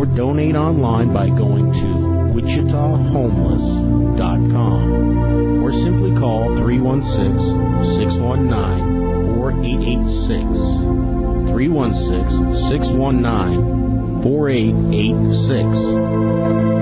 or donate online by going to WichitaHomeless.com or simply call 316-619-4886. 316-619-4886.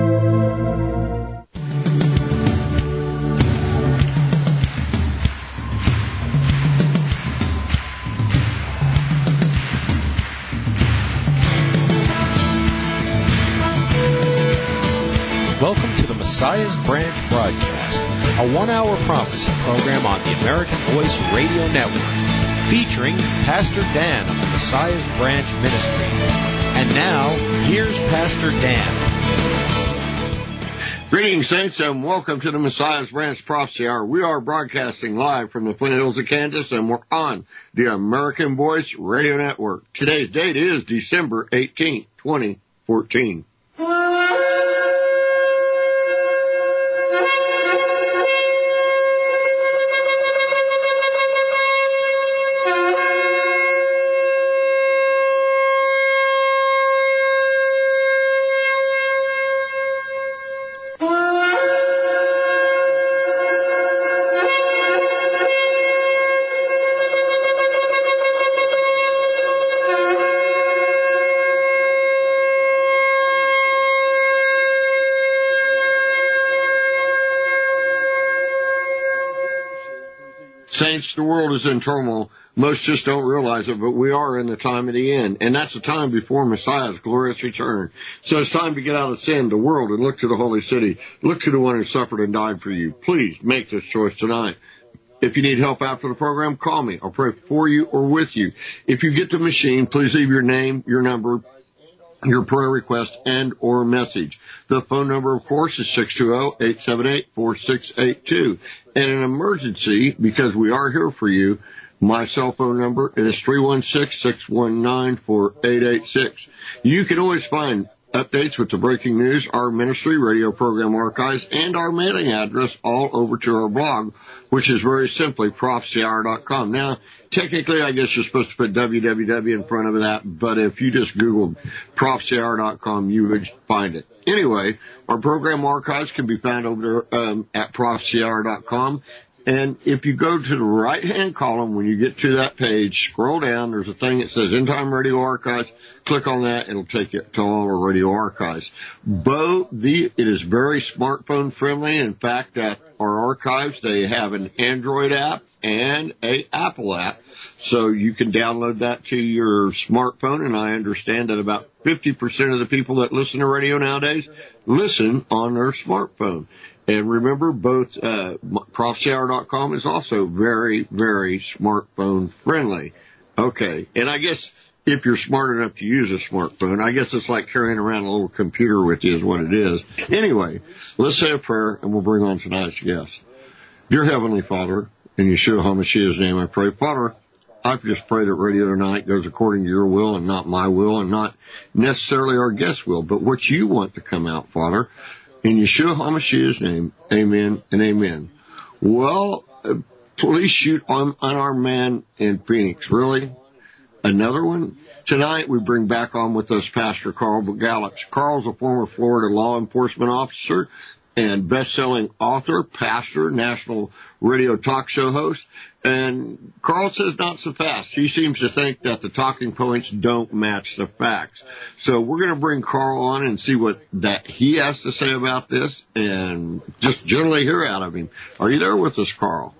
Welcome to the Messiah's Branch broadcast, a one-hour prophecy program on the American Voice Radio Network, featuring Pastor Dan of the Messiah's Branch Ministry. And now, here's Pastor Dan. Greetings, saints, and welcome to the Messiah's Branch Prophecy Hour. We are broadcasting live from the Flint Hills of Kansas, and we're on the American Voice Radio Network. Today's date is December 18th, 2014. Saints, the world is in turmoil. Most just don't realize it, but we are in the time of the end, and that's the time before Messiah's glorious return. So it's time to get out of sin, the world, and look to the holy city. Look to the one who suffered and died for you. Please make this choice tonight. If you need help after the program, call me. I'll pray for you or with you. If you get the machine, please leave your name, your number, your prayer request, and or message. The phone number, of course, is 620-878-4682. And an emergency, because we are here for you, my cell phone number is 316-619-4886. You can always find updates with the breaking news, our ministry, radio program archives, and our mailing address all over to our blog, which is very simply prophecyhour.com. Now, technically, I guess you're supposed to put www in front of that, but if you just Google prophecyhour.com, you would find it. Anyway, our program archives can be found over there at prophecyhour.com. And if you go to the right-hand column, when you get to that page, scroll down, there's a thing that says End Time Radio Archives. Click on that, it'll take you to all our radio archives. It is very smartphone friendly. In fact, at our archives, they have an Android app and a Apple app. So you can download that to your smartphone, and I understand that about 50% of the people that listen to radio nowadays listen on their smartphone. And remember, both prophecyhour.com is also very, very smartphone friendly. Okay, and I guess if you're smart enough to use a smartphone, I guess it's like carrying around a little computer with you is what it is. Anyway, let's say a prayer, and we'll bring on tonight's guest. Dear Heavenly Father, in Yeshua HaMashiach's name I pray. Father, I just pray that radio tonight goes according to your will and not my will and not necessarily our guest's will, but what you want to come out, Father. In Yeshua HaMashiach's name, amen and amen. Well, police shoot unarmed man in Phoenix. Really? Another one? Tonight we bring back on with us Pastor Carl Gallups. Carl's a former Florida law enforcement officer and best-selling author, pastor, national radio talk show host. And Carl says not so fast. He seems to think that the talking points don't match the facts. So we're going to bring Carl on and see what that he has to say about this and just generally hear out of him. Are you there with us, Carl?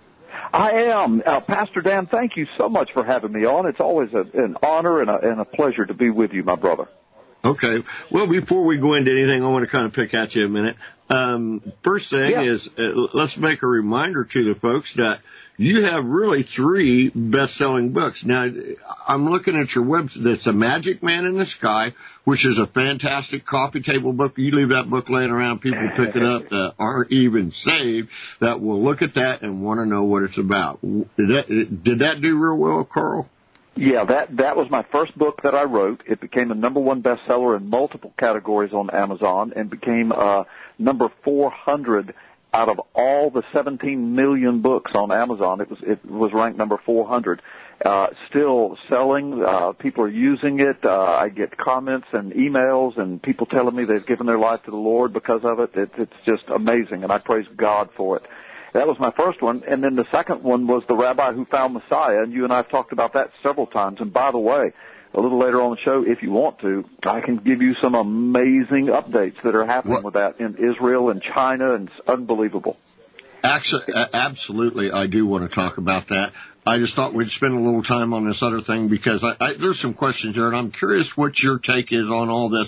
I am. Pastor Dan, thank you so much for having me on. It's always an honor and a pleasure to be with you, my brother. Okay. Well, before we go into anything, I want to kind of pick at you a minute. First thing is let's make a reminder to the folks that you have really 3 best-selling books. Now, I'm looking at your website. It's A Magic Man in the Sky, which is a fantastic coffee table book. You leave that book laying around, people pick it up that aren't even saved, that will look at that and want to know what it's about. Did that do real well, Carl? Yeah, that was my first book that I wrote. It became a #1 bestseller in multiple categories on Amazon and became number 400 out of all the 17 million books on Amazon, it was ranked number 400. Still selling. People are using it. I get comments and emails and people telling me they've given their life to the Lord because of it. It's just amazing, and I praise God for it. That was my first one. And then the second one was The Rabbi Who Found Messiah, and you and I have talked about that several times. And by the way, a little later on the show, if you want to, I can give you some amazing updates that are happening with that in Israel and China, and it's unbelievable. Absolutely, I do want to talk about that. I just thought we'd spend a little time on this other thing because there's some questions there, and I'm curious what your take is on all this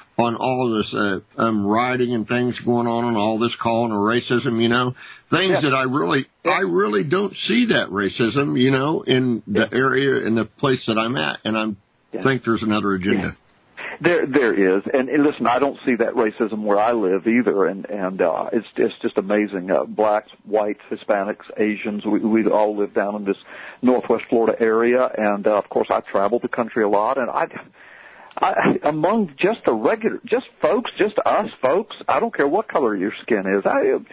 rioting and things going on and all this calling of racism, things that I really don't see that racism, in the area, in the place that I'm at, and think there's another agenda. Yeah. There is, and listen, I don't see that racism where I live either, and it's just amazing. Blacks, whites, Hispanics, Asians, we all live down in this Northwest Florida area, and of course I travel the country a lot, and I among just us folks, I don't care what color your skin is,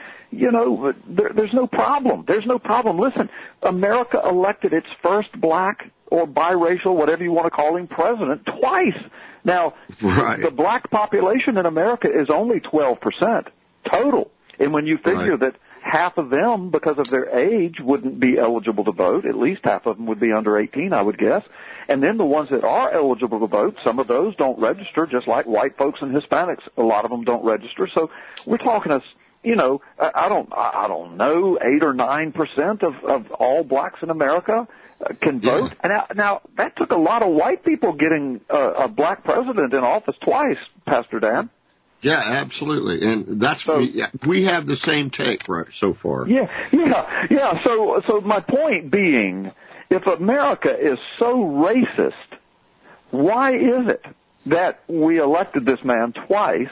there's no problem. There's no problem. Listen, America elected its first black or biracial, whatever you want to call him, president twice. Now, the black population in America is only 12% total. And when you figure that half of them, because of their age, wouldn't be eligible to vote, at least half of them would be under 18, I would guess. And then the ones that are eligible to vote, some of those don't register, just like white folks and Hispanics. A lot of them don't register. So we're talking I don't know, 8 or 9% of all blacks in America can vote. And now that took a lot of white people getting a black president in office twice, Pastor Dan. Yeah, absolutely, and that's we have the same take right so far. Yeah. So my point being, if America is so racist, why is it that we elected this man twice?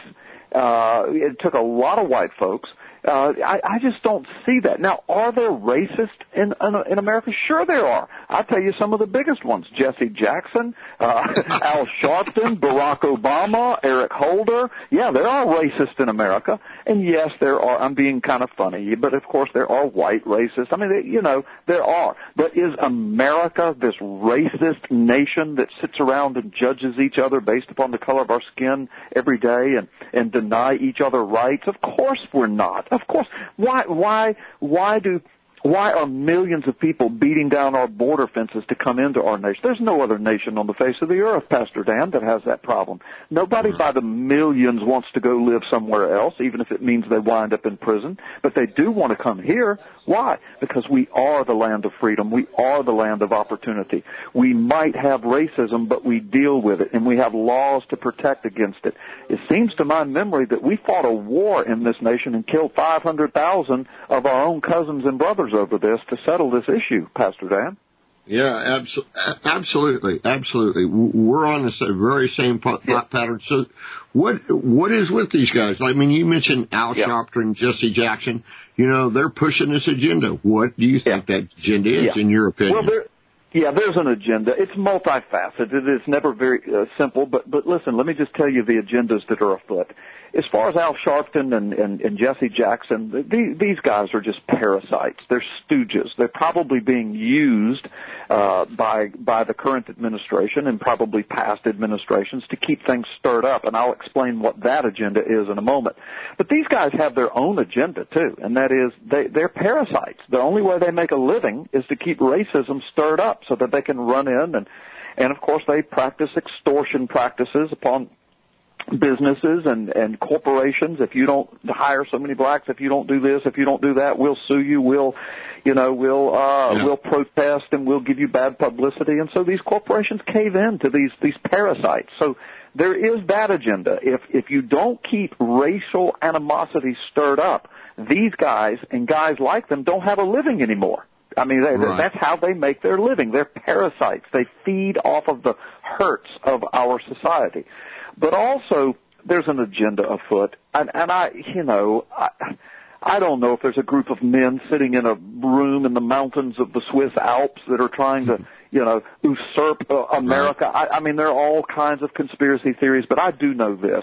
It took a lot of white folks. I just don't see that. Now, are there racists in America? Sure there are. I'll tell you some of the biggest ones. Jesse Jackson, Al Sharpton, Barack Obama, Eric Holder. Yeah, there are racists in America. And yes, there are. I'm being kind of funny, but of course there are white racists. I mean, there are. But is America this racist nation that sits around and judges each other based upon the color of our skin every day and deny each other rights? Of course we're not. Of course. Why are millions of people beating down our border fences to come into our nation? There's no other nation on the face of the earth, Pastor Dan, that has that problem. Nobody by the millions wants to go live somewhere else, even if it means they wind up in prison. But they do want to come here. Why? Because we are the land of freedom. We are the land of opportunity. We might have racism, but we deal with it, and we have laws to protect against it. It seems to my memory that we fought a war in this nation and killed 500,000 of our own cousins and brothers over this to settle this issue, Pastor Dan. Yeah, absolutely. We're on the very same pattern. So what is with these guys? I mean, you mentioned Al Sharpton, Jesse Jackson. They're pushing this agenda. What do you think that agenda is, in your opinion? Well, there's an agenda. It's multifaceted. It's never very simple. But listen, let me just tell you the agendas that are afoot. As far as Al Sharpton and Jesse Jackson, these guys are just parasites. They're stooges. They're probably being used by the current administration and probably past administrations to keep things stirred up. And I'll explain what that agenda is in a moment. But these guys have their own agenda too, and that is they're parasites. The only way they make a living is to keep racism stirred up so that they can run in and of course they practice extortion practices upon businesses and corporations. If you don't hire so many blacks, if you don't do this, if you don't do that, we'll sue you. We'll protest and we'll give you bad publicity. And so these corporations cave in to these parasites. So there is that agenda. If you don't keep racial animosity stirred up, these guys and guys like them don't have a living anymore. I mean, that's how they make their living. They're parasites. They feed off of the hurts of our society. But also, there's an agenda afoot, and I don't know if there's a group of men sitting in a room in the mountains of the Swiss Alps that are trying to, usurp America. I mean, there are all kinds of conspiracy theories, but I do know this.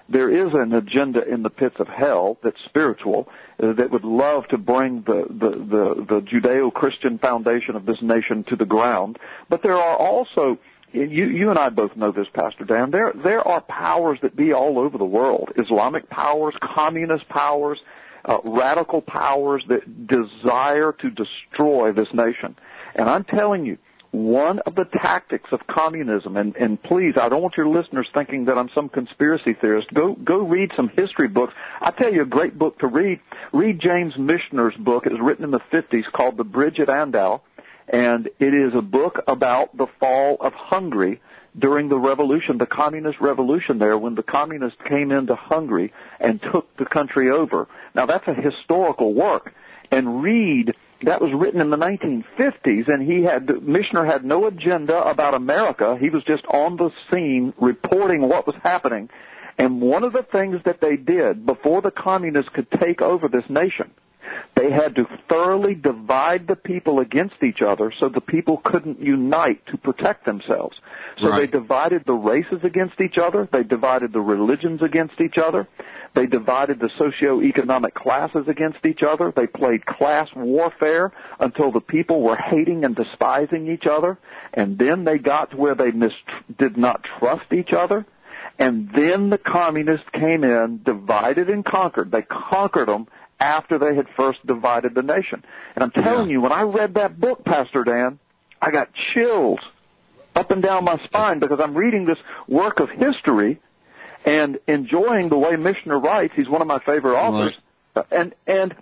there is an agenda in the pits of hell that's spiritual, that would love to bring the Judeo-Christian foundation of this nation to the ground. But there are also, you and I both know this, Pastor Dan, there are powers that be all over the world, Islamic powers, communist powers, radical powers that desire to destroy this nation. And I'm telling you, one of the tactics of communism, and please, I don't want your listeners thinking that I'm some conspiracy theorist. Go read some history books. I'll tell you a great book to read. Read James Michener's book. It was written in the 50s called The Bridge at Andau, and it is a book about the fall of Hungary during the revolution, the communist revolution there, when the communists came into Hungary and took the country over. Now, that's a historical work. And that was written in the 1950s, and Michener had no agenda about America. He was just on the scene reporting what was happening. And one of the things that they did before the communists could take over this nation, they had to thoroughly divide the people against each other so the people couldn't unite to protect themselves. So They divided the races against each other. They divided the religions against each other. They divided the socioeconomic classes against each other. They played class warfare until the people were hating and despising each other. And then they got to where they did not trust each other. And then the communists came in, divided and conquered. They conquered them after they had first divided the nation. And I'm telling you, when I read that book, Pastor Dan, I got chills up and down my spine because I'm reading this work of history and enjoying the way Michener writes. He's one of my favorite authors. Right.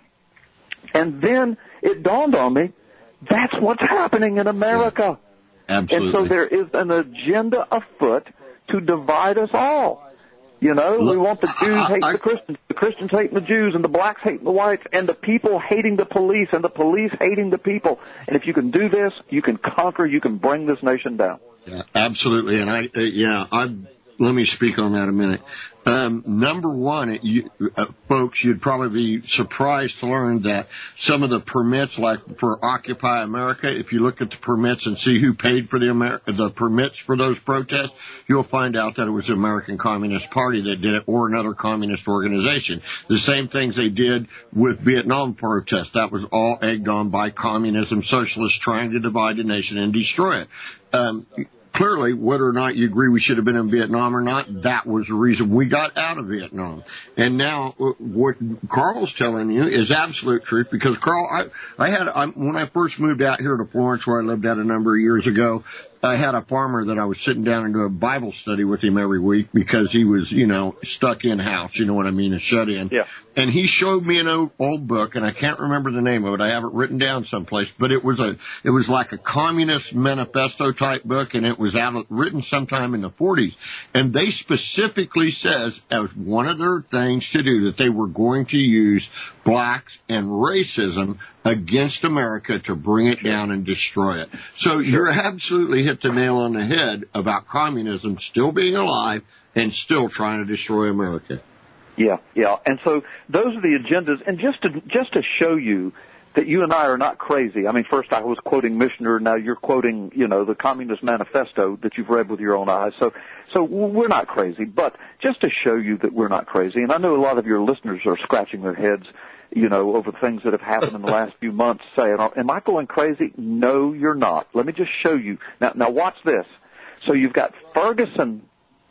And then it dawned on me, that's what's happening in America. Yeah. Absolutely. And so there is an agenda afoot to divide us all. You know, we want the Jews hate the Christians hating the Jews, and the blacks hating the whites, and the people hating the police, and the police hating the people. And if you can do this, you can conquer, you can bring this nation down. Yeah, absolutely. And let me speak on that a minute. Number one, folks, you'd probably be surprised to learn that some of the permits, like for Occupy America, if you look at the permits and see who paid for the permits for those protests, you'll find out that it was the American Communist Party that did it, or another communist organization. The same things they did with Vietnam protests. That was all egged on by communism, socialists trying to divide the nation and destroy it. Clearly, whether or not you agree we should have been in Vietnam or not, that was the reason we got out of Vietnam. And now, what Carl's telling you is absolute truth, because Carl, when I first moved out here to Florence, where I lived at a number of years ago, I had a farmer that I was sitting down and doing a Bible study with him every week because he was, stuck in house, you know what I mean, and shut in. Yeah. And he showed me an old book, and I can't remember the name of it. I have it written down someplace, but it was like a communist manifesto type book, and it was written sometime in the 40s. And they specifically says as one of their things to do that they were going to use blacks and racism against America to bring it down and destroy it. So you're absolutely hit the nail on the head about communism still being alive and still trying to destroy America. Yeah. And so those are the agendas. And just to show you that you and I are not crazy. I mean, first I was quoting Michener, now you're quoting, the Communist Manifesto that you've read with your own eyes. So we're not crazy, but just to show you that we're not crazy, and I know a lot of your listeners are scratching their heads, over things that have happened in the last few months, saying, am I going crazy? No, you're not. Let me just show you. Now watch this. So you've got Ferguson,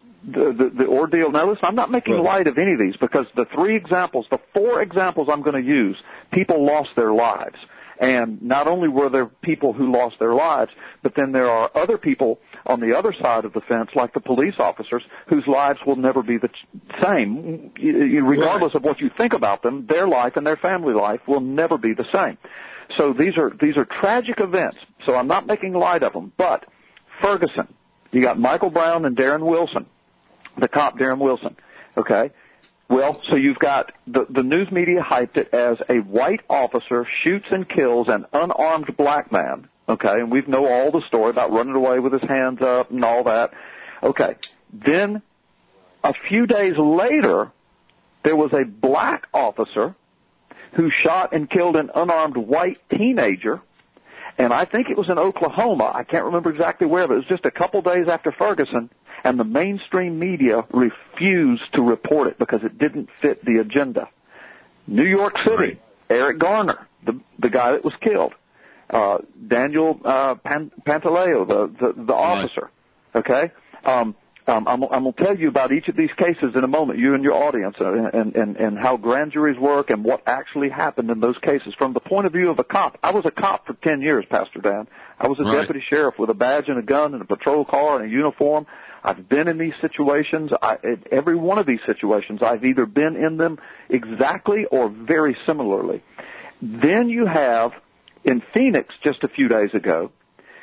the ordeal. Now listen, I'm not making light of any of these, because the four examples I'm going to use, people lost their lives. And not only were there people who lost their lives, but then there are other people on the other side of the fence, like the police officers, whose lives will never be the same. Regardless of what you think about them, their life and their family life will never be the same. So these are tragic events. So I'm not making light of them. But Ferguson, you got Michael Brown and Darren Wilson, the cop Darren Wilson. Okay. Well, so you've got the news media hyped it as a white officer shoots and kills an unarmed black man, okay, and we know all the story about running away with his hands up and all that. Okay, then a few days later, there was a black officer who shot and killed an unarmed white teenager, and I think it was in Oklahoma. I can't remember exactly where, but it was just a couple days after Ferguson. and the mainstream media refused to report it because it didn't fit the agenda. New York City, Right. Eric Garner, the guy that was killed, Daniel Pantaleo, the officer. Okay, I'm going to tell you about each of these cases in a moment, you and your audience, and how grand juries work and what actually happened in those cases from the point of view of a cop. I was a cop for 10 years, Pastor Dan. I was a Right. deputy sheriff with a badge and a gun and a patrol car and a uniform. I've been in these situations. Every one of these situations, I've either been in them exactly or very similarly. Then you have, in Phoenix just a few days ago,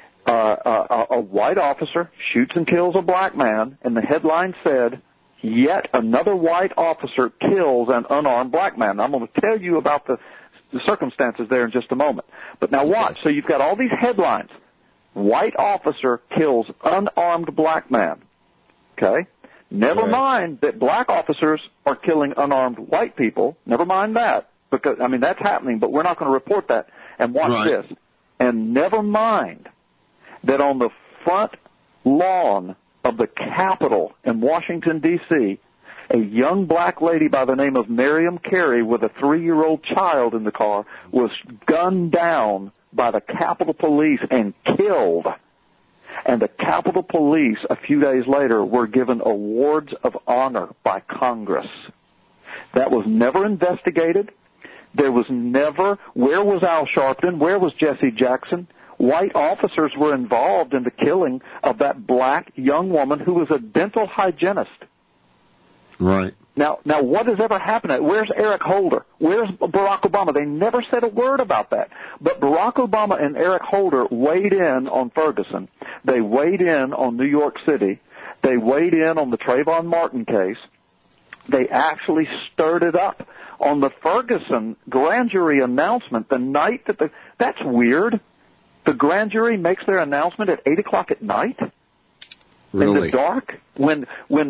a white officer shoots and kills a black man, and the headline said, "Yet another white officer kills an unarmed black man." I'm going to tell you about the circumstances there in just a moment. But now watch. So you've got all these headlines. White officer kills unarmed black man. Okay? Never Right. mind that black officers are killing unarmed white people. Never mind that. Because, I mean, that's happening, but we're not going to report that. And watch Right. this. And never mind that on the front lawn of the Capitol in Washington, D.C., a young black lady by the name of Miriam Carey with a 3-year-old child in the car was gunned down by the Capitol Police and killed. And the Capitol Police, a few days later, were given awards of honor by Congress. That was never investigated. There was never, where was Al Sharpton? Where was Jesse Jackson? White officers were involved in the killing of that black young woman who was a dental hygienist. Right. Now, what has ever happened? Where's Eric Holder? Where's Barack Obama? They never said a word about that. But Barack Obama and Eric Holder weighed in on Ferguson. They weighed in on New York City. They weighed in on the Trayvon Martin case. They actually stirred it up on the Ferguson grand jury announcement the night that that's weird. The grand jury makes their announcement at 8 o'clock at night. Really? In the dark, when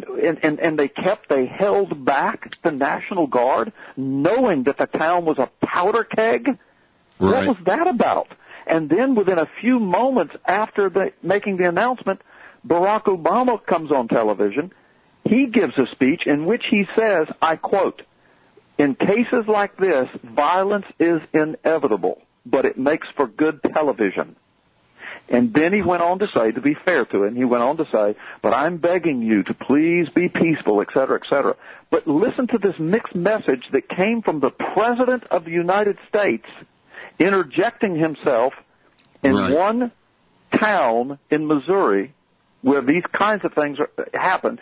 they held back the National Guard, knowing that the town was a powder keg. Right. What was that about? And then within a few moments after making the announcement, Barack Obama comes on television. He gives a speech in which he says, I quote, "In cases like this, violence is inevitable, but it makes for good television." And then he went on to say, to be fair to him, he went on to say, "But I'm begging you to please be peaceful," et cetera, et cetera. But listen to this mixed message that came from the President of the United States interjecting himself in Right. one town in Missouri where these kinds of things happen.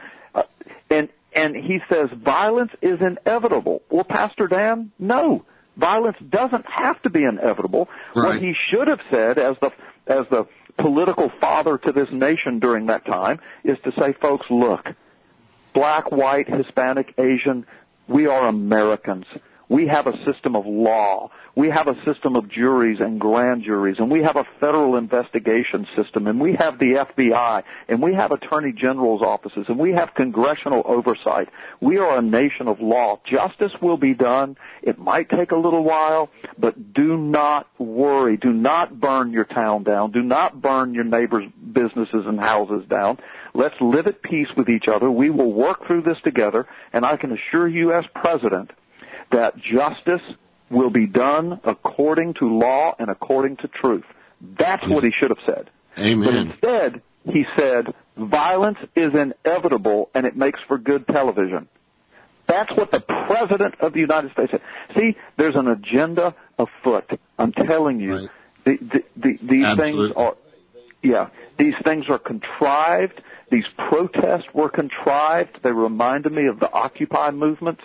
And he says, violence is inevitable. Well, Pastor Dan, no. Violence doesn't have to be inevitable. Right. What he should have said as the political father to this nation during that time is to say, folks, look, black, white, Hispanic, Asian, we are Americans. We have a system of law. We have a system of juries and grand juries, and we have a federal investigation system, and we have the FBI, and we have attorney general's offices, and we have congressional oversight. We are a nation of law. Justice will be done. It might take a little while, but do not worry. Do not burn your town down. Do not burn your neighbors' businesses and houses down. Let's live at peace with each other. We will work through this together, and I can assure you as president that justice will be done according to law and according to truth. That's what he should have said. Amen. But instead, he said, violence is inevitable and it makes for good television. That's what the President of the United States said. See, there's an agenda afoot. I'm telling you, Right. these things are, these things are contrived. These protests were contrived. They reminded me of the Occupy movement.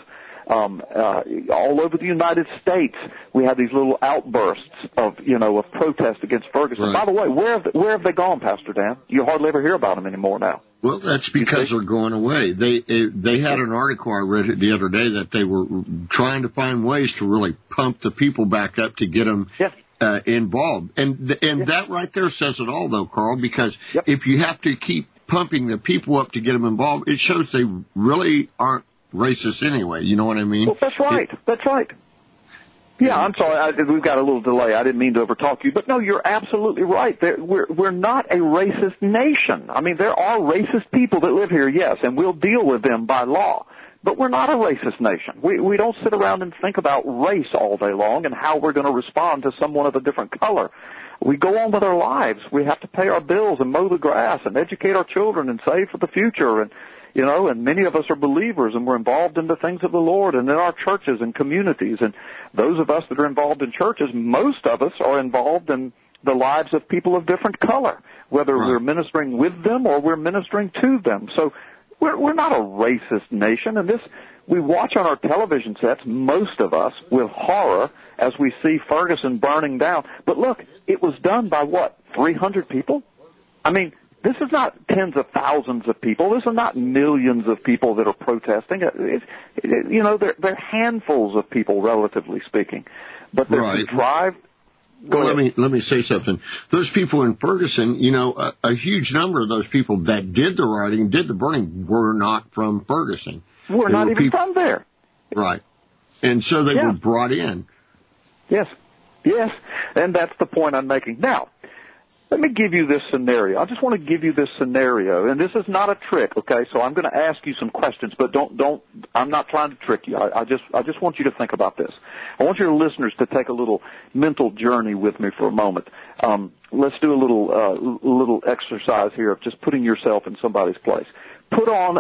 All over the United States, we have these little outbursts of protest against Ferguson. Right. By the way, where have they gone, Pastor Dan? You hardly ever hear about them anymore now. Well, that's because they're going away. They had an article, I read it the other day, that they were trying to find ways to really pump the people back up to get them involved. And that right there says it all, though, Carl, because if you have to keep pumping the people up to get them involved, it shows they really aren't racist anyway. You know what I mean? Well, that's right. That's right. Yeah, I'm sorry. We've got a little delay. I didn't mean to overtalk you. But, no, you're absolutely right. We're not a racist nation. I mean, there are racist people that live here, yes, and we'll deal with them by law. But we're not a racist nation. We don't sit around and think about race all day long and how we're going to respond to someone of a different color. We go on with our lives. We have to pay our bills and mow the grass and educate our children and save for the future. And, you know, and many of us are believers, and we're involved in the things of the Lord and in our churches and communities. And those of us that are involved in churches, most of us are involved in the lives of people of different color, whether we're ministering with them or we're ministering to them. So we're not a racist nation. And this, we watch on our television sets, most of us, with horror as we see Ferguson burning down. But look, it was done by what, 300 people? I mean, this is not tens of thousands of people. This is not millions of people that are protesting. You know, they're handfuls of people, relatively speaking. But they're contrived. Well, let me say something. Those people in Ferguson, you know, a huge number of those people that did the rioting, did the burning, were not from Ferguson. We're not even from there. Right. And so they were brought in. Yes. Yes. And that's the point I'm making. Now, let me give you this scenario. I just want to give you this scenario, and this is not a trick, okay? So I'm going to ask you some questions, but don't. I'm not trying to trick you. I just want you to think about this. I want your listeners to take a little mental journey with me for a moment. Let's do a little exercise here of just putting yourself in somebody's place. Put on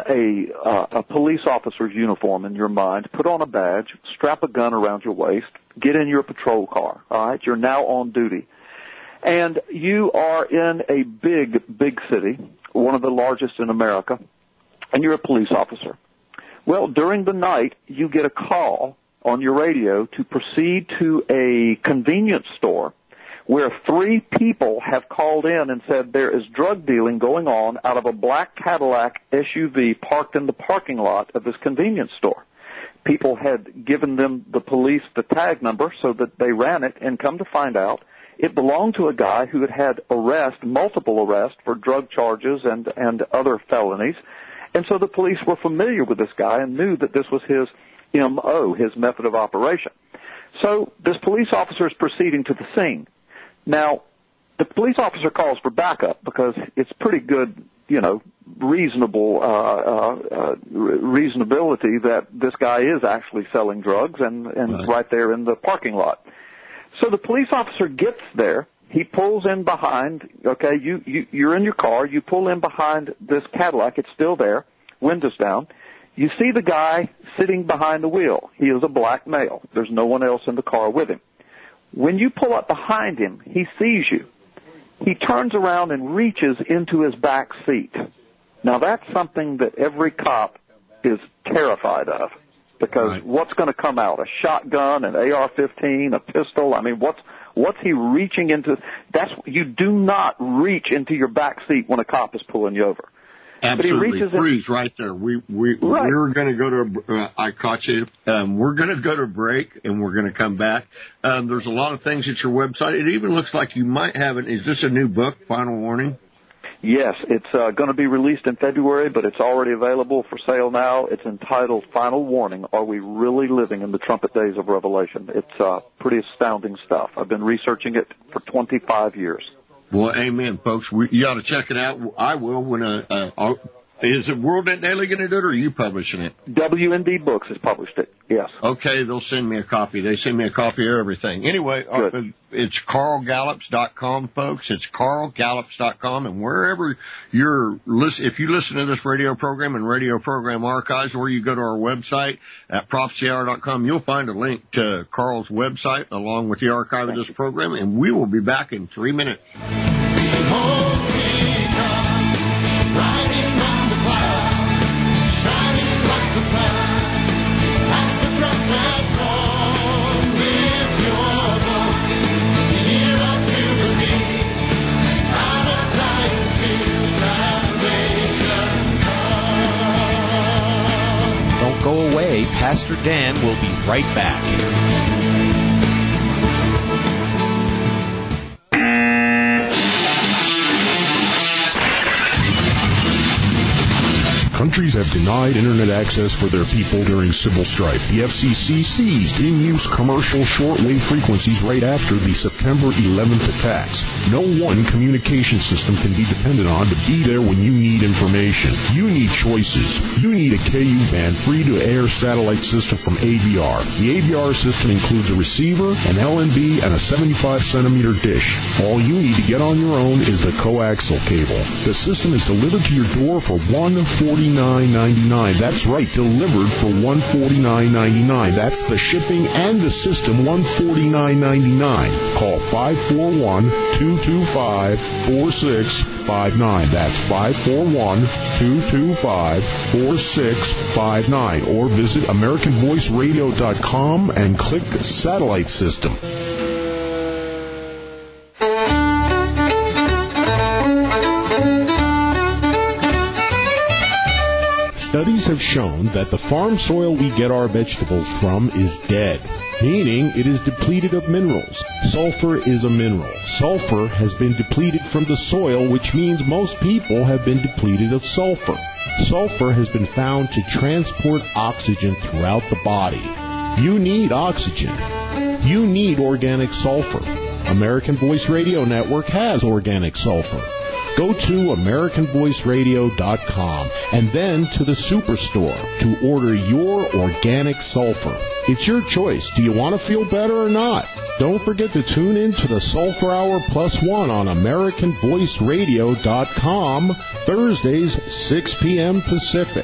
a police officer's uniform in your mind. Put on a badge. Strap a gun around your waist. Get in your patrol car. All right, you're now on duty. And you are in a big city, one of the largest in America, and you're a police officer. Well, during the night, you get a call on your radio to proceed to a convenience store where 3 people have called in and said there is drug dealing going on out of a black Cadillac SUV parked in the parking lot of this convenience store. People had given them the police the tag number so that they ran it, and come to find out, it belonged to a guy who had multiple arrests for drug charges and other felonies. And so the police were familiar with this guy and knew that this was his MO, his method of operation. So this police officer is proceeding to the scene. Now, the police officer calls for backup because it's pretty good, reasonability that this guy is actually selling drugs and right there in the parking lot. So the police officer gets there. He pulls in behind, okay, you're in your car. You pull in behind this Cadillac. It's still there, windows down. You see the guy sitting behind the wheel. He is a black male. There's no one else in the car with him. When you pull up behind him, he sees you. He turns around and reaches into his back seat. Now, that's something that every cop is terrified of. Because what's going to come out? A shotgun, an AR-15, a pistol? I mean, what's he reaching into? You do not reach into your back seat when a cop is pulling you over. Absolutely. Freeze right there. We're going to go to, I caught you. We're going to go to break, and we're going to come back. There's a lot of things at your website. It even looks like you might have it. Is this a new book, Final Warning? Yes, it's going to be released in February, but it's already available for sale now. It's entitled Final Warning, Are We Really Living in the Trumpet Days of Revelation? It's pretty astounding stuff. I've been researching it for 25 years. Well, amen, folks. You ought to check it out. I will. Is it WorldNet Daily going to do it, or are you publishing it? WND Books has published it, yes. Okay, they'll send me a copy. They send me a copy of everything. Anyway, it's CarlGallops.com, folks. It's CarlGallops.com, and wherever if you listen to this radio program and radio program archives, or you go to our website at prophecyhour.com, you'll find a link to Carl's website along with the archive of this program, and we will be back in 3 minutes. Go away. Pastor Dan will be right back. Countries have denied internet access for their people during civil strife. The FCC seized in-use commercial shortwave frequencies right after the September 11th attacks. No one communication system can be depended on to be there when you need information. You need choices. You need a KU band free-to-air satellite system from AVR. The AVR system includes a receiver, an LNB, and a 75-centimeter dish. All you need to get on your own is the coaxial cable. The system is delivered to your door for $149.99. That's right, delivered for $149.99. That's the shipping and the system, $149.99. Call 541-225-4659. That's 541-225-4659. Or visit AmericanVoiceRadio.com and click Satellite System. Studies have shown that the farm soil we get our vegetables from is dead, meaning it is depleted of minerals. Sulfur is a mineral. Sulfur has been depleted from the soil, which means most people have been depleted of sulfur. Sulfur has been found to transport oxygen throughout the body. You need oxygen. You need organic sulfur. American Voice Radio Network has organic sulfur. Go to AmericanVoiceRadio.com and then to the Superstore to order your organic sulfur. It's your choice. Do you want to feel better or not? Don't forget to tune in to the Sulfur Hour +1 on AmericanVoiceRadio.com, Thursdays, 6 p.m. Pacific.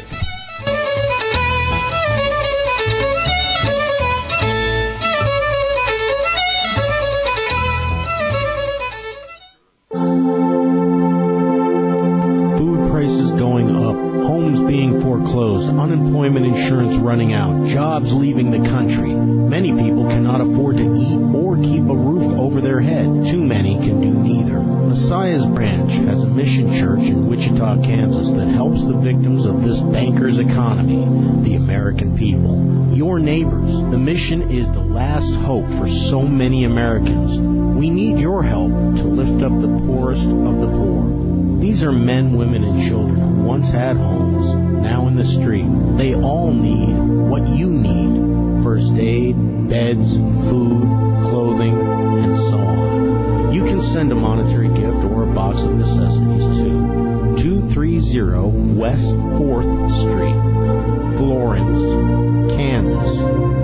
Foreclosed, unemployment insurance running out, jobs leaving the country. Many people cannot afford to eat or keep a roof over their head. Too many can do neither. Messiah's Branch has a mission church in Wichita, Kansas that helps the victims of this banker's economy, the American people. Your neighbors. The mission is the last hope for so many Americans. We need your help to lift up the poorest of the poor. These are men, women, and children who once had homes, now in the street. They all need what you need. First aid, beds, food, clothing, and so on. You can send a monetary gift or a box of necessities to 230 West 4th Street, Florence, Kansas,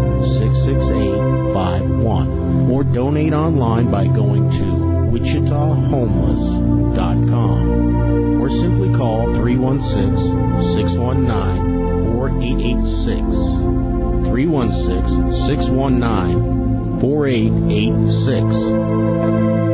66851. Or donate online by going to WichitaHomeless.com. Or simply call 316-619-4886. 316-619-4886.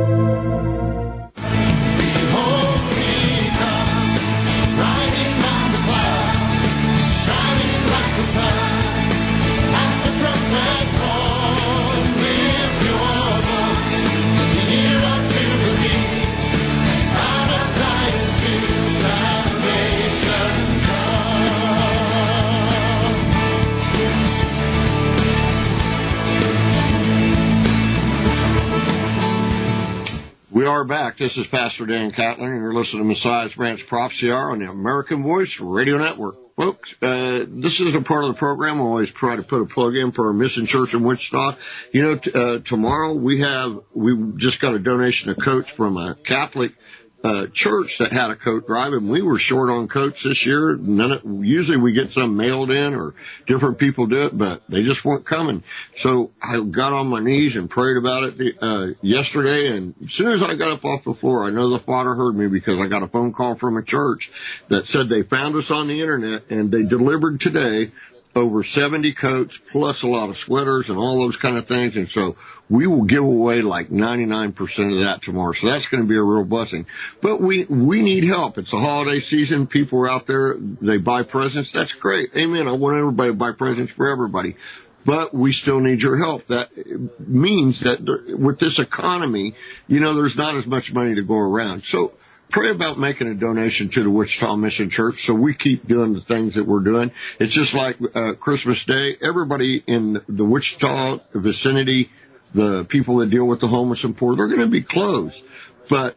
We are back. This is Pastor Dan Catlin, and you're listening to Messiah's Branch Prophecy Hour on the American Voice Radio Network. Folks, this is a part of the program. I always try to put a plug in for our mission church in Wichita. You know, tomorrow we just got a donation of coats from a Catholic church that had a coat drive, and we were short on coats this year. Usually we get some mailed in or different people do it, but they just weren't coming. So I got on my knees and prayed about it yesterday, and as soon as I got up off the floor, I know the Father heard me because I got a phone call from a church that said they found us on the internet and they delivered today over 70 coats plus a lot of sweaters and all those kind of things. And so we will give away like 99% of that tomorrow. So that's going to be a real blessing. But we need help. It's the holiday season. People are out there. They buy presents. That's great. Amen. I want everybody to buy presents for everybody. But we still need your help. That means that with this economy, you know, there's not as much money to go around. So pray about making a donation to the Wichita Mission Church so we keep doing the things that we're doing. It's just like Christmas Day. Everybody in the Wichita vicinity, the people that deal with the homeless and poor, they're going to be closed. But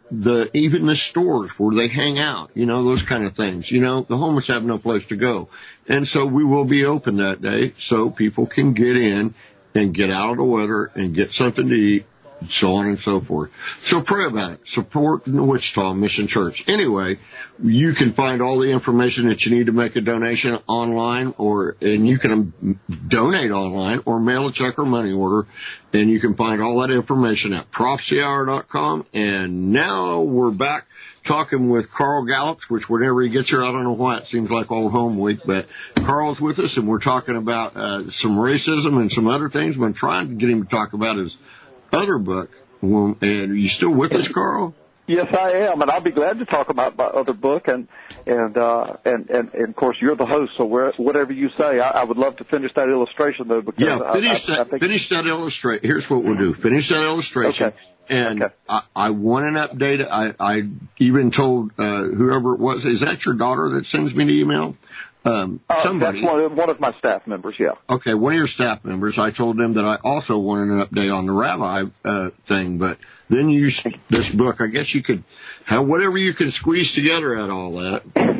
even the stores where they hang out, those kind of things. The homeless have no place to go. And so we will be open that day so people can get in and get out of the weather and get something to eat, and so on and so forth. So pray about it. Support the Wichita Mission Church. Anyway, you can find all the information that you need to make a donation online, and you can donate online or mail a check or money order, and you can find all that information at prophecyhour.com. And now we're back talking with Carl Gallups, which whenever he gets here, I don't know why it seems like old home week, but Carl's with us, and we're talking about some racism and some other things. I've been trying to get him to talk about his other book. And are you still with us, Carl? Yes, I am, and I'll be glad to talk about my other book. And of course, you're the host, so whatever you say, I would love to finish that illustration, though. Because finish that illustration. Here's what we'll do. Finish that illustration. Okay. And okay. I want an update. I even told whoever it was, is that your daughter that sends me the email? Somebody. That's one of my staff members, yeah. Okay, one of your staff members. I told them that I also wanted an update on the rabbi thing, but then this book, I guess you could have whatever you can squeeze together out of all that.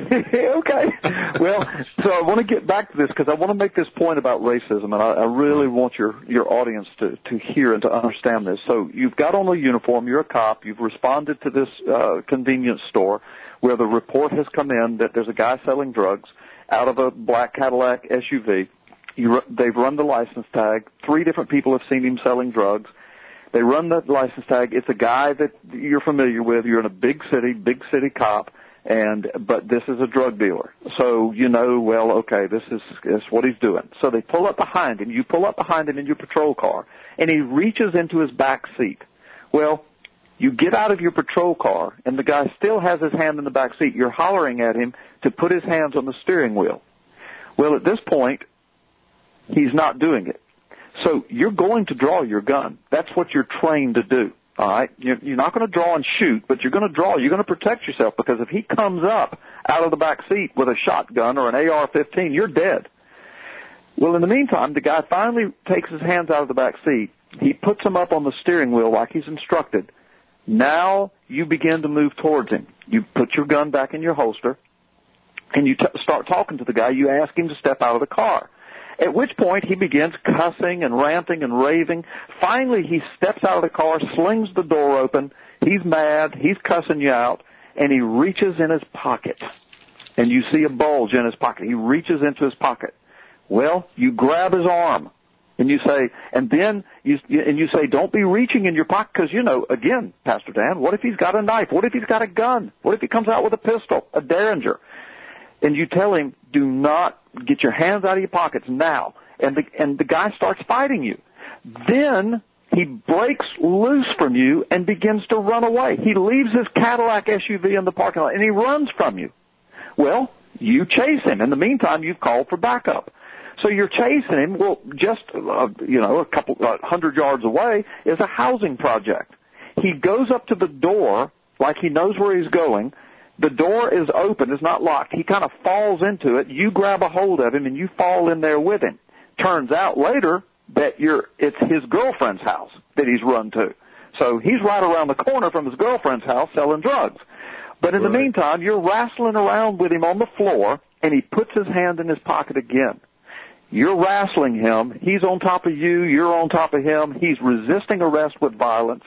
Okay. Well, so I want to get back to this because I want to make this point about racism, and I really want your audience to hear and to understand this. So you've got on a uniform, you're a cop, you've responded to this convenience store where the report has come in that there's a guy selling drugs out of a black Cadillac SUV. They've run the license tag. 3 different people have seen him selling drugs. They run the license tag. It's a guy that you're familiar with. You're in a big city cop, but this is a drug dealer. So well, okay, this is what he's doing. So they pull up behind him. You pull up behind him in your patrol car, and he reaches into his back seat. Well, you get out of your patrol car, and the guy still has his hand in the back seat. You're hollering at him to put his hands on the steering wheel. Well, at this point, he's not doing it. So you're going to draw your gun. That's what you're trained to do, all right? You're not going to draw and shoot, but you're going to draw. You're going to protect yourself because if he comes up out of the back seat with a shotgun or an AR-15, you're dead. Well, in the meantime, the guy finally takes his hands out of the back seat. He puts them up on the steering wheel like he's instructed. Now you begin to move towards him. You put your gun back in your holster, and you start talking to the guy. You ask him to step out of the car, at which point he begins cussing and ranting and raving. Finally, he steps out of the car, slings the door open. He's mad. He's cussing you out, and he reaches in his pocket, and you see a bulge in his pocket. He reaches into his pocket. Well, you grab his arm. And you say, don't be reaching in your pocket because, again, Pastor Dan, what if he's got a knife? What if he's got a gun? What if he comes out with a pistol, a Derringer? And you tell him, do not get your hands out of your pockets now. And the guy starts fighting you. Then he breaks loose from you and begins to run away. He leaves his Cadillac SUV in the parking lot and he runs from you. Well, you chase him. In the meantime, you've called for backup. So you're chasing him. Well, just, a couple 100 yards away is a housing project. He goes up to the door like he knows where he's going. The door is open. It's not locked. He kind of falls into it. You grab a hold of him, and you fall in there with him. Turns out later that it's his girlfriend's house that he's run to. So he's right around the corner from his girlfriend's house selling drugs. But in the meantime, you're wrestling around with him on the floor, and he puts his hand in his pocket again. You're wrestling him. He's on top of you. You're on top of him. He's resisting arrest with violence.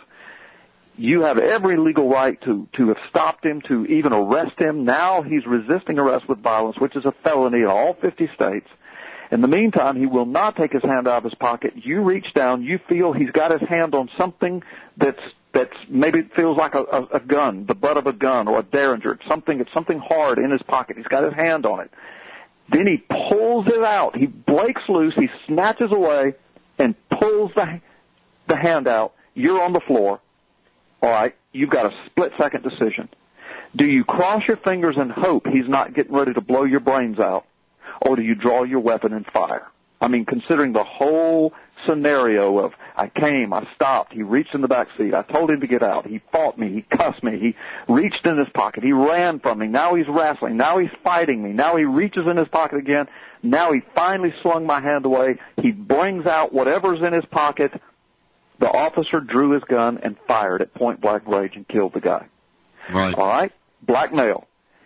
You have every legal right to have stopped him, to even arrest him. Now he's resisting arrest with violence, which is a felony in all 50 states. In the meantime, he will not take his hand out of his pocket. You reach down. You feel he's got his hand on something that's maybe it feels like a gun, the butt of a gun or a Derringer. It's something hard in his pocket. He's got his hand on it. Then he pulls it out. He breaks loose. He snatches away and pulls the hand out. You're on the floor. All right, you've got a split-second decision. Do you cross your fingers and hope he's not getting ready to blow your brains out, or do you draw your weapon and fire? I mean, considering the whole scenario of I stopped, he reached in the back seat, I told him to get out, he fought me, he cussed me, he reached in his pocket, he ran from me, now he's wrestling, now he's fighting me, now he reaches in his pocket again, now he finally slung my hand away, he brings out whatever's in his pocket. The officer drew his gun and fired at point-blank range and killed the guy. Right. All right? Black male.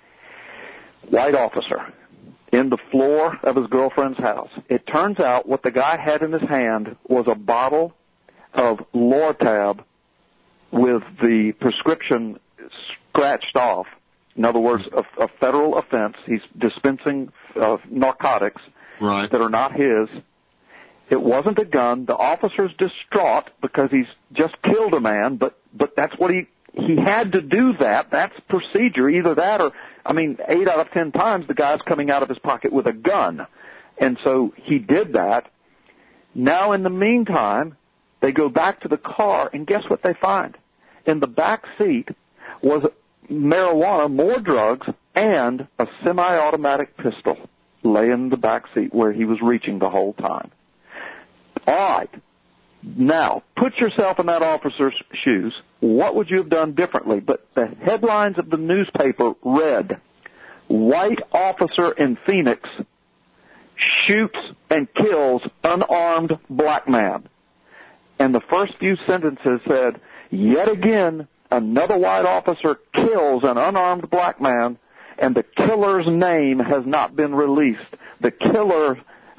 White officer. In the floor of his girlfriend's house. It turns out what the guy had in his hand was a bottle of Lortab with the prescription scratched off. In other words, a federal offense. He's dispensing narcotics right. that are not his. It wasn't a gun. The officer's distraught because he's just killed a man, but that's what he had to do that. That's procedure. Either that or, 8 out of 10 times the guy's coming out of his pocket with a gun. And so he did that. Now in the meantime, they go back to the car, and guess what they find? In the back seat was marijuana, more drugs, and a semi-automatic pistol laying in the back seat where he was reaching the whole time. All right. Now, put yourself in that officer's shoes. What would you have done differently? But the headlines of the newspaper read, white officer in Phoenix shoots and kills unarmed black man. And the first few sentences said, yet again, another white officer kills an unarmed black man, and the killer's name has not been released. The killer,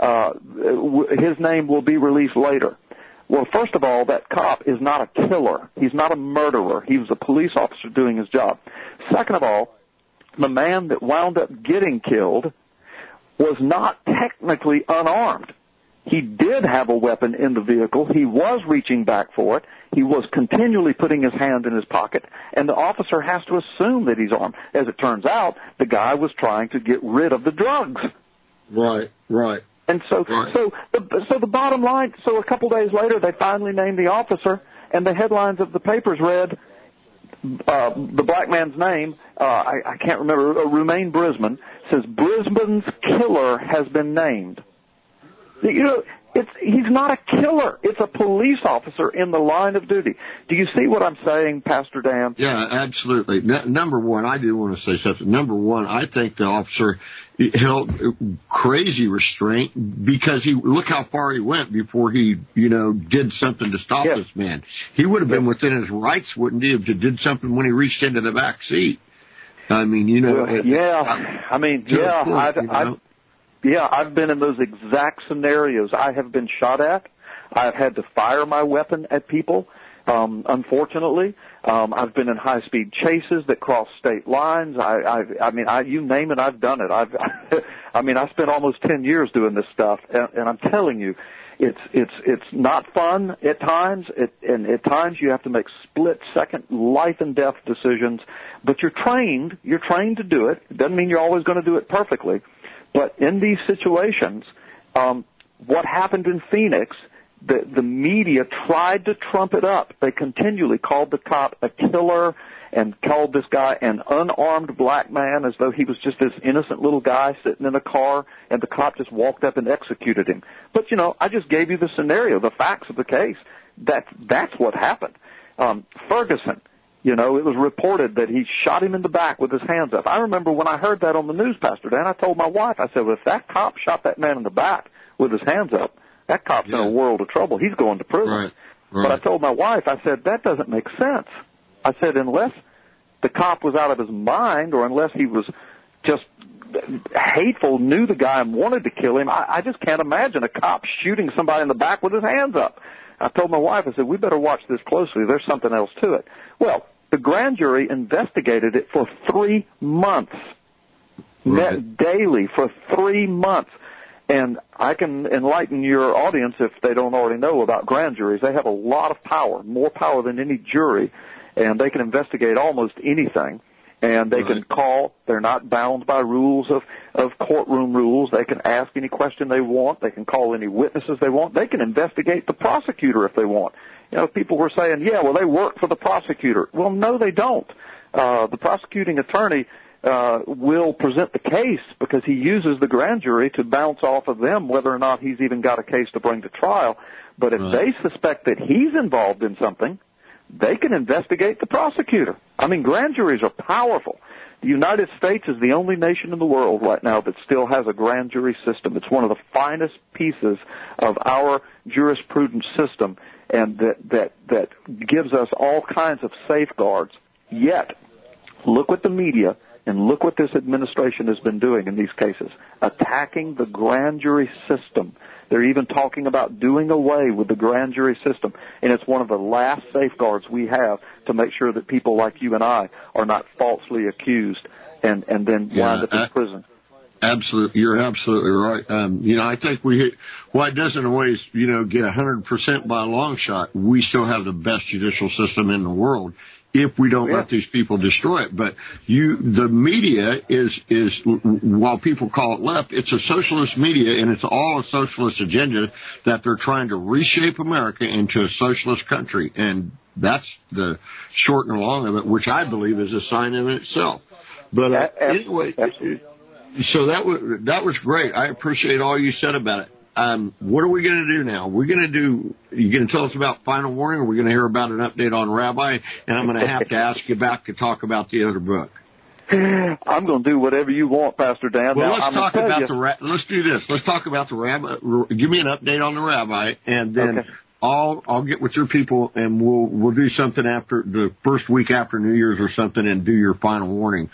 his name will be released later. Well, first of all, that cop is not a killer. He's not a murderer. He was a police officer doing his job. Second of all, the man that wound up getting killed was not technically unarmed. He did have a weapon in the vehicle. He was reaching back for it. He was continually putting his hand in his pocket, and the officer has to assume that he's armed. As it turns out, the guy was trying to get rid of the drugs. Right. And so the bottom line, so a couple days later, they finally named the officer, and the headlines of the papers read, the black man's name, I can't remember, Rumain Brisbane, says Brisbane's killer has been named. He's not a killer. It's a police officer in the line of duty. Do you see what I'm saying, Pastor Dan? Yeah, absolutely. Number one, I do want to say something. Number one, I think the officer held crazy restraint because look how far he went before he, did something to stop this man. He would have been within his rights, wouldn't he, if he did something when he reached into the back seat. I've been in those exact scenarios. I have been shot at. I've had to fire my weapon at people, unfortunately. I've been in high-speed chases that cross state lines. You name it, I've done it. I spent almost 10 years doing this stuff, and I'm telling you, it's not fun at times, and at times you have to make split-second life-and-death decisions, but you're trained to do it. It doesn't mean you're always going to do it perfectly. But in these situations, what happened in Phoenix, the media tried to trump it up. They continually called the cop a killer and called this guy an unarmed black man as though he was just this innocent little guy sitting in a car, and the cop just walked up and executed him. But, I just gave you the scenario, the facts of the case. That's what happened. Ferguson. It was reported that he shot him in the back with his hands up. I remember when I heard that on the news, Pastor Dan, I told my wife, I said, well, if that cop shot that man in the back with his hands up, that cop's in a world of trouble. He's going to prison. Right. But I told my wife, I said, that doesn't make sense. I said, unless the cop was out of his mind or unless he was just hateful, knew the guy and wanted to kill him, I just can't imagine a cop shooting somebody in the back with his hands up. I told my wife, I said, we better watch this closely. There's something else to it. Well, the grand jury investigated it for 3 months, met daily for 3 months. And I can enlighten your audience if they don't already know about grand juries. They have a lot of power, more power than any jury, and they can investigate almost anything. And they can call. They're not bound by rules of courtroom rules. They can ask any question they want. They can call any witnesses they want. They can investigate the prosecutor if they want. People were saying, they work for the prosecutor. Well, no, they don't. The prosecuting attorney will present the case because he uses the grand jury to bounce off of them whether or not he's even got a case to bring to trial. But if they suspect that he's involved in something, they can investigate the prosecutor. Grand juries are powerful. The United States is the only nation in the world right now that still has a grand jury system. It's one of the finest pieces of our jurisprudence system, and that gives us all kinds of safeguards. Yet, Look what the media and look what this administration has been doing in these cases, attacking the grand jury system. They're even talking about doing away with the grand jury system, and it's one of the last safeguards we have to make sure that people like you and I are not falsely accused and then wind up in prison. Absolutely, you're absolutely right. I think it doesn't always, get 100% by a long shot. We still have the best judicial system in the world if we don't let these people destroy it. But the media is, while people call it left, it's a socialist media, and it's all a socialist agenda that they're trying to reshape America into a socialist country. And that's the short and long of it, which I believe is a sign in itself. But anyway, so that was great. I appreciate all you said about it. What are we going to do now? You going to tell us about Final Warning, or are we going to hear about an update on Rabbi? And I'm going to have to ask you back to talk about the other book. I'm going to do whatever you want, Pastor Dan. Well, let's do this. Let's talk about the Rabbi. Give me an update on the Rabbi, and then I'll get with your people, and we'll do something after the first week after New Year's or something, and do your Final Warning.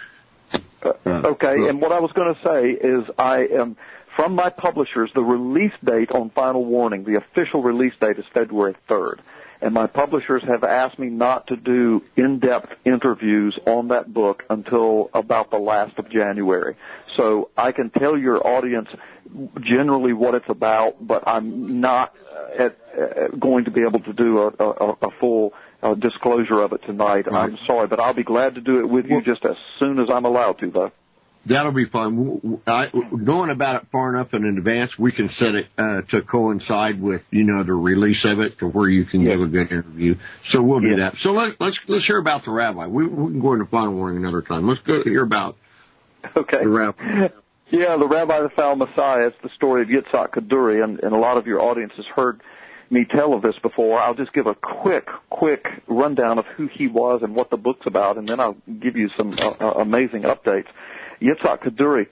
And what I was going to say is I am, from my publishers, the release date on Final Warning, the official release date is February 3rd. And my publishers have asked me not to do in-depth interviews on that book until about the last of January. So I can tell your audience generally what it's about, but I'm not going to be able to do a full disclosure of it tonight. Right. I'm sorry, but I'll be glad to do it with you just as soon as I'm allowed to, though. That'll be fun. Knowing about it far enough in advance, we can set it to coincide with, the release of it to where you can give a good interview. So we'll do that. So let's hear about the Rabbi. We can go into Final Warning another time. Let's go hear about the Rabbi. Yeah, the Rabbi that found Messiah. It's the story of Yitzhak Kaduri, and a lot of your audience has heard me tell of this before. I'll just give a quick rundown of who he was and what the book's about, and then I'll give you some amazing updates. Yitzhak Kaduri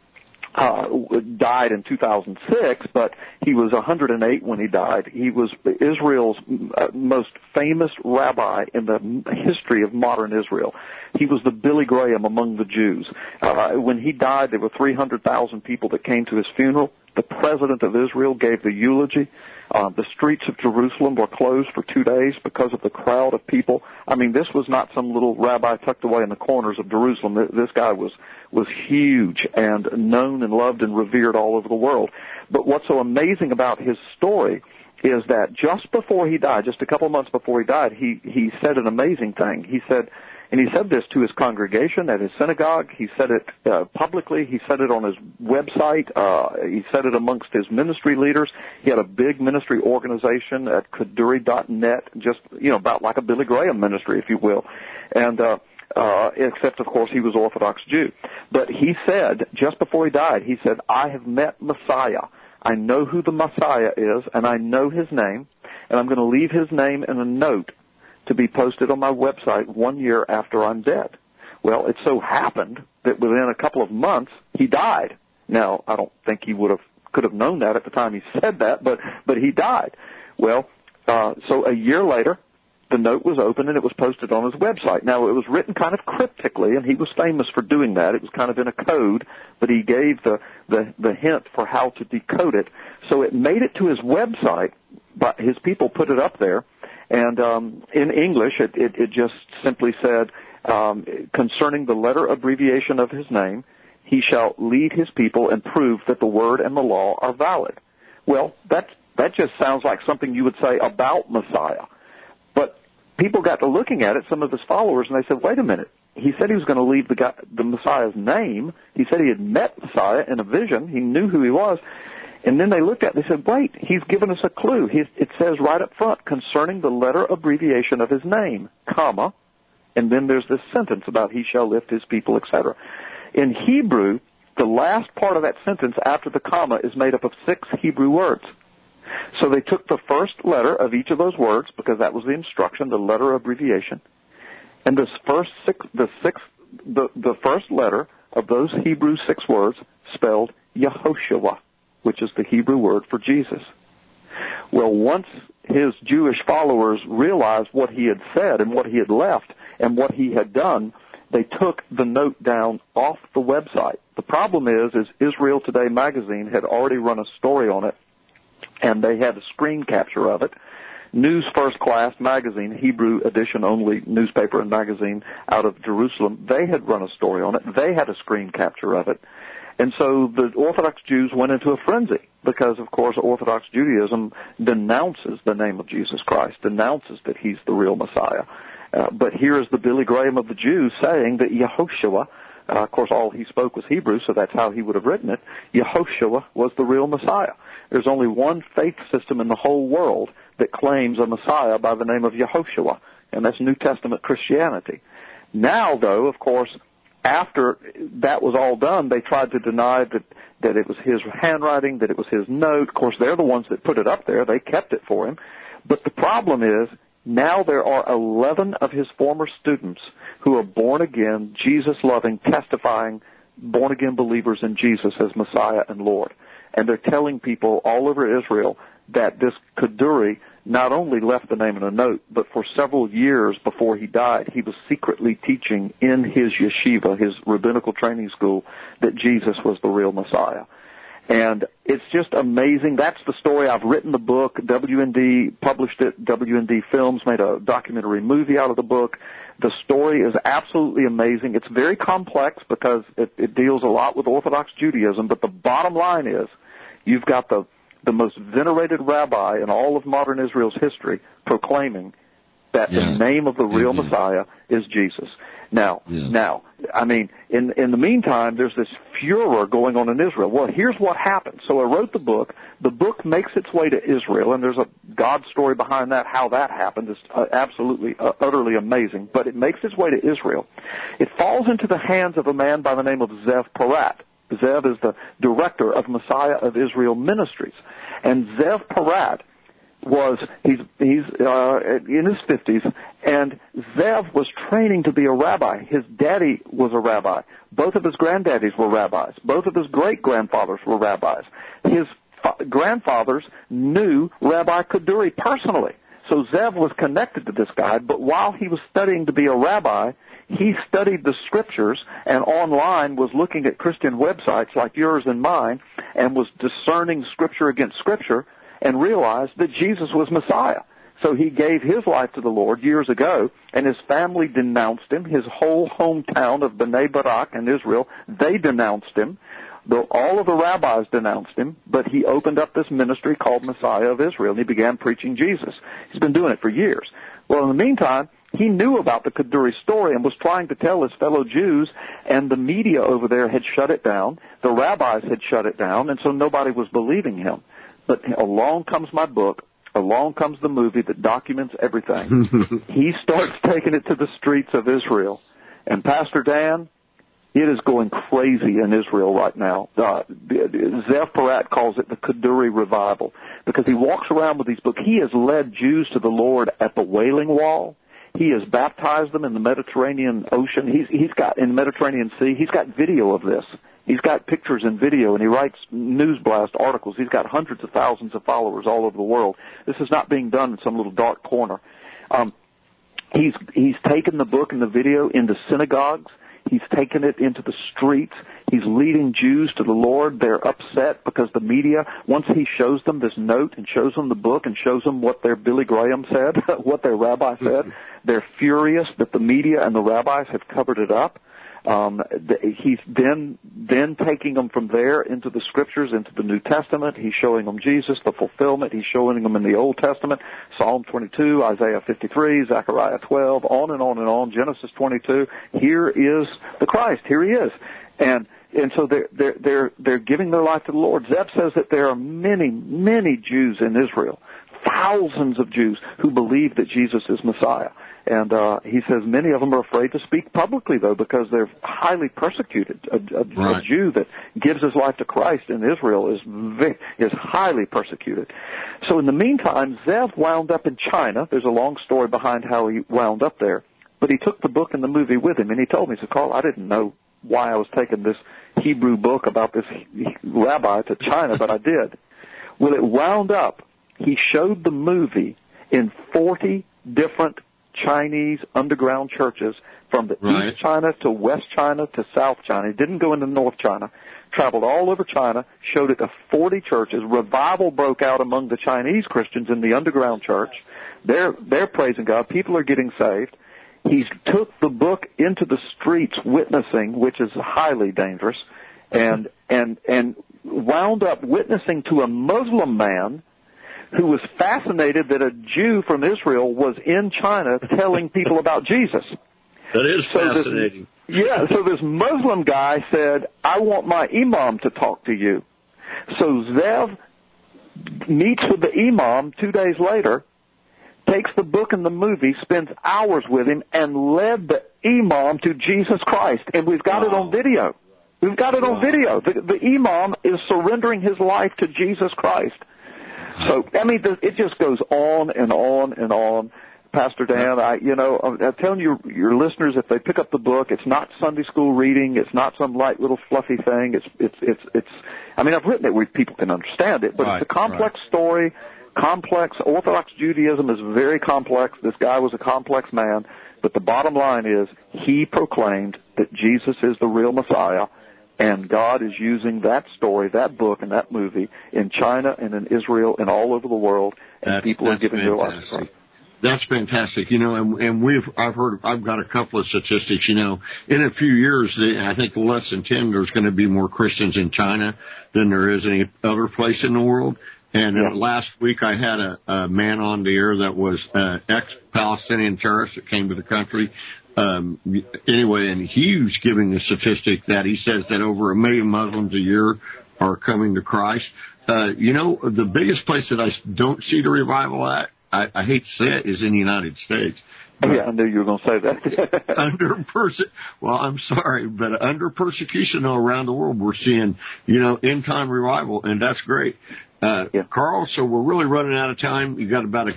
died in 2006, but he was 108 when he died. He was Israel's most famous rabbi in the history of modern Israel. He was the Billy Graham among the Jews. When he died, there were 300,000 people that came to his funeral. The president of Israel gave the eulogy. The streets of Jerusalem were closed for 2 days because of the crowd of people. I mean, this was not some little rabbi tucked away in the corners of Jerusalem. This guy was huge and known and loved and revered all over the world. But what's so amazing about his story is that just before he died, just a couple months before he died, he said an amazing thing. He said this to his congregation at his synagogue. He said it publicly. He said it on his website. He said it amongst his ministry leaders. He had a big ministry organization at Kaduri.net, just, about like a Billy Graham ministry, if you will. And, except, of course, he was Orthodox Jew. But he said, just before he died, he said, I have met Messiah. I know who the Messiah is, and I know his name, and I'm going to leave his name in a note to be posted on my website 1 year after I'm dead. Well, it so happened that within a couple of months, he died. Now, I don't think he could have known that at the time he said that, but he died. Well, so a year later, the note was opened and it was posted on his website. Now, it was written kind of cryptically, and he was famous for doing that. It was kind of in a code, but he gave the hint for how to decode it. So it made it to his website, but his people put it up there. And in English, it just simply said, concerning the letter abbreviation of his name, he shall lead his people and prove that the word and the law are valid. Well, that just sounds like something you would say about Messiah. But people got to looking at it, some of his followers, and they said, wait a minute. He said he was going to leave the Messiah's name. He said he had met Messiah in a vision. He knew who he was. And then they looked at it, they said, wait, he's given us a clue. It says right up front, concerning the letter abbreviation of his name, comma, and then there's this sentence about he shall lift his people, etc. In Hebrew, the last part of that sentence after the comma is made up of 6 Hebrew words. So they took the first letter of each of those words, because that was the instruction, the letter abbreviation, and the first letter of those Hebrew 6 words spelled Yehoshua, which is the Hebrew word for Jesus. Well, once his Jewish followers realized what he had said and what he had left and what he had done, they took the note down off the website. The problem is Israel Today magazine had already run a story on it, and they had a screen capture of it. News First Class magazine, Hebrew edition only newspaper and magazine out of Jerusalem, they had run a story on it. They had a screen capture of it. And so the Orthodox Jews went into a frenzy because, of course, Orthodox Judaism denounces the name of Jesus Christ, denounces that he's the real Messiah. But here is the Billy Graham of the Jews saying that Yehoshua, of course, all he spoke was Hebrew, so that's how he would have written it, Yehoshua was the real Messiah. There's only one faith system in the whole world that claims a Messiah by the name of Yehoshua, and that's New Testament Christianity. Now, though, of course, after that was all done, they tried to deny that it was his handwriting, that it was his note. Of course, they're the ones that put it up there. They kept it for him. But the problem is, now there are 11 of his former students who are born again, Jesus-loving, testifying, born-again believers in Jesus as Messiah and Lord. And they're telling people all over Israel that this Kaduri not only left the name in a note, but for several years before he died, he was secretly teaching in his yeshiva, his rabbinical training school, that Jesus was the real Messiah. And it's just amazing. That's the story. I've written the book. WND published it. WND Films made a documentary movie out of the book. The story is absolutely amazing. It's very complex because it deals a lot with Orthodox Judaism, but the bottom line is you've got the most venerated rabbi in all of modern Israel's history proclaiming that the name of the real Messiah is Jesus. Now, I mean, in the meantime, there's this furor going on in Israel. Well, here's what happened. So I wrote the book. The book makes its way to Israel, and there's a God story behind that, how that happened. It's absolutely, utterly amazing. But it makes its way to Israel. It falls into the hands of a man by the name of Zev Porat. Zev is the director of Messiah of Israel Ministries. And Zev Porat he's in his 50s, and Zev was training to be a rabbi. His daddy was a rabbi. Both of his granddaddies were rabbis. Both of his great-grandfathers were rabbis. His grandfathers knew Rabbi Kaduri personally. So Zev was connected to this guy, but while he was studying to be a rabbi, he studied the scriptures and online was looking at Christian websites like yours and mine and was discerning scripture against scripture and realized that Jesus was Messiah. So he gave his life to the Lord years ago, and his family denounced him. His whole hometown of Bnei Barak in Israel, they denounced him. All of the rabbis denounced him, but he opened up this ministry called Messiah of Israel, and he began preaching Jesus. He's been doing it for years. Well, in the meantime, he knew about the Kaduri story and was trying to tell his fellow Jews, and the media over there had shut it down. The rabbis had shut it down, and so nobody was believing him. But along comes my book. Along comes the movie that documents everything. He starts taking it to the streets of Israel. And Pastor Dan, it is going crazy in Israel right now. Zev Porat calls it the Kaduri revival because he walks around with these books. He has led Jews to the Lord at the Wailing Wall. He has baptized them in the Mediterranean Ocean. He's got in the Mediterranean Sea. He's got video of this. He's got pictures and video, and he writes news blast articles. He's got hundreds of thousands of followers all over the world. This is not being done in some little dark corner. He's taken the book and the video into synagogues. He's taken it into the streets. He's leading Jews to the Lord. They're upset because the media, once he shows them this note and shows them the book and shows them what their Billy Graham said, what their rabbi said, they're furious that the media and the rabbis have covered it up. He's then taking them from there into the scriptures, into the New Testament. He's showing them Jesus, the fulfillment. He's showing them in the Old Testament, Psalm 22, Isaiah 53, Zechariah 12, on and on and on, Genesis 22. Here is the Christ. Here he is. And so they're giving their life to the Lord. Zev says that there are many, many Jews in Israel, thousands of Jews who believe that Jesus is Messiah. And he says many of them are afraid to speak publicly, though, because they're highly persecuted. A Jew that gives his life to Christ in Israel is highly persecuted. So in the meantime, Zev wound up in China. There's a long story behind how he wound up there. But he took the book and the movie with him, and he told me, he said, Carl, I didn't know why I was taking this Hebrew book about this rabbi to China, but I did. Well, it wound up, he showed the movie in 40 different Chinese underground churches from the East China to West China to South China. He didn't go into North China. Traveled all over China, showed it to 40 churches. Revival broke out among the Chinese Christians in the underground church. They're praising God. People are getting saved. He took the book into the streets witnessing, which is highly dangerous, and wound up witnessing to a Muslim man who was fascinated that a Jew from Israel was in China telling people about Jesus. That is fascinating. So this Muslim guy said, I want my imam to talk to you. So Zev meets with the imam 2 days later, takes the book and the movie, spends hours with him, and led the imam to Jesus Christ. And we've got it on video. We've got it on video. The imam is surrendering his life to Jesus Christ. So, I mean, it just goes on and on and on. Pastor Dan, I'm telling your listeners, if they pick up the book, it's not Sunday school reading. It's not some light little fluffy thing. It's. I mean, I've written it where people can understand it, but it's a complex story. Complex. Orthodox Judaism is very complex. This guy was a complex man, but the bottom line is he proclaimed that Jesus is the real Messiah, and God is using that story, that book, and that movie in China and in Israel and all over the world, and people are giving their lives to Christ. That's fantastic, and I've got a couple of statistics, in a few years, I think less than 10, there's going to be more Christians in China than there is any other place in the world. And last week I had a man on the air that was ex-Palestinian terrorist that came to the country. Anyway, and he was giving a statistic that he says that over 1 million Muslims a year are coming to Christ. The biggest place that I don't see the revival at, I hate to say it, is in the United States. I knew you were going to say that. I'm sorry, but under persecution all around the world, we're seeing, end-time revival, and that's great. Carl, so we're really running out of time. You got about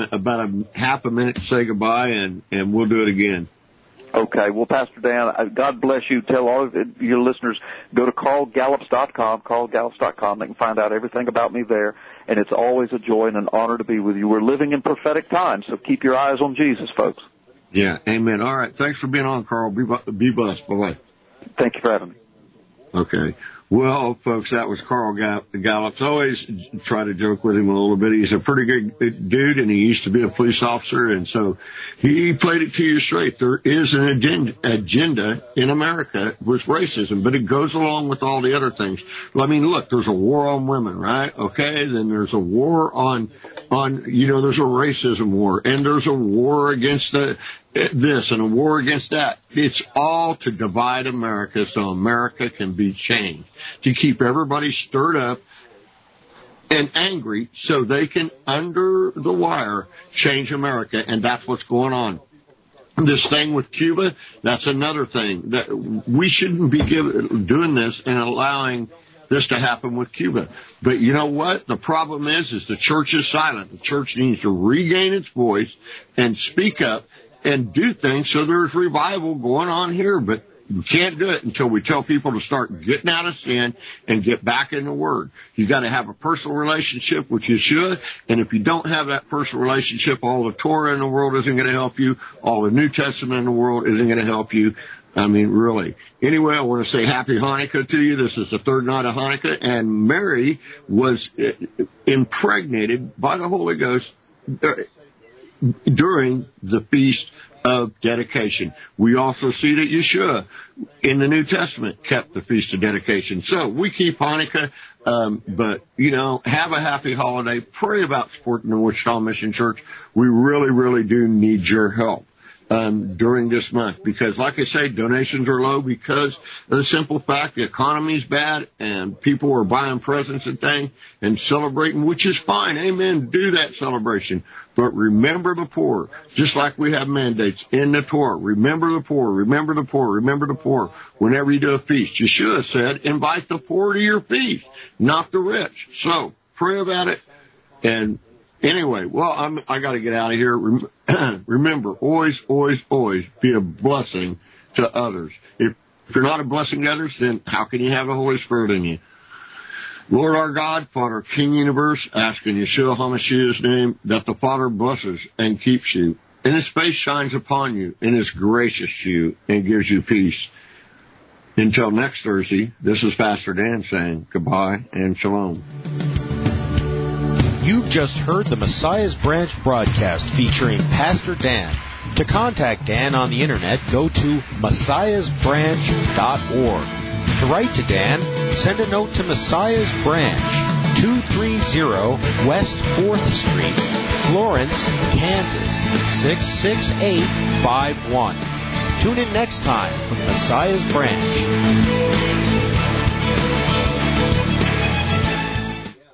a half a minute to say goodbye, and we'll do it again. Okay. Well, Pastor Dan, God bless you. Tell all of your listeners, go to carlgallups.com, carlgallups.com. They can find out everything about me there. And it's always a joy and an honor to be with you. We're living in prophetic times, so keep your eyes on Jesus, folks. Yeah, amen. All right. Thanks for being on, Carl. Be blessed. Bye-bye. Thank you for having me. Okay. Well, folks, that was Carl Gallups. I always try to joke with him a little bit. He's a pretty good dude, and he used to be a police officer, and so he played it to you straight. There is an agenda in America with racism, but it goes along with all the other things. I mean, look, there's a war on women, right? Okay, then there's a war on there's a racism war, and there's a war against this and a war against that. It's all to divide America so America can be changed, to keep everybody stirred up and angry so they can, under the wire, change America, and that's what's going on. This thing with Cuba, that's another thing. That we shouldn't be doing this and allowing this to happen with Cuba. But you know what? The problem is the church is silent. The church needs to regain its voice and speak up and do things so there's revival going on here. But we can't do it until we tell people to start getting out of sin and get back in the Word. You got to have a personal relationship with Yeshua, and if you don't have that personal relationship, all the Torah in the world isn't going to help you. All the New Testament in the world isn't going to help you. I mean, really. Anyway, I want to say Happy Hanukkah to you. This is the third night of Hanukkah, and Mary was impregnated by the Holy Ghost during the Feast of Dedication. We also see that Yeshua in the New Testament kept the Feast of Dedication. So we keep Hanukkah, but, have a happy holiday. Pray about supporting the Wichita Mission Church. We really, really do need your help during this month, because like I say, donations are low because of the simple fact the economy's bad and people are buying presents and things and celebrating, which is fine. Amen. Do that celebration. But remember the poor, just like we have mandates in the Torah. Remember the poor, remember the poor, remember the poor whenever you do a feast. Yeshua said, invite the poor to your feast, not the rich. So pray about it. And anyway, well, I got to get out of here. Remember, always, always, always be a blessing to others. If you're not a blessing to others, then how can you have the Holy Spirit in you? Lord our God, Father, King Universe, ask in Yeshua HaMashiach's name that the Father blesses and keeps you and his face shines upon you and is gracious to you and gives you peace. Until next Thursday, this is Pastor Dan saying goodbye and shalom. You've just heard the Messiah's Branch broadcast featuring Pastor Dan. To contact Dan on the internet, go to messiahsbranch.org. To write to Dan, send a note to Messiah's Branch, 230 West 4th Street, Florence, Kansas, 66851. Tune in next time for Messiah's Branch.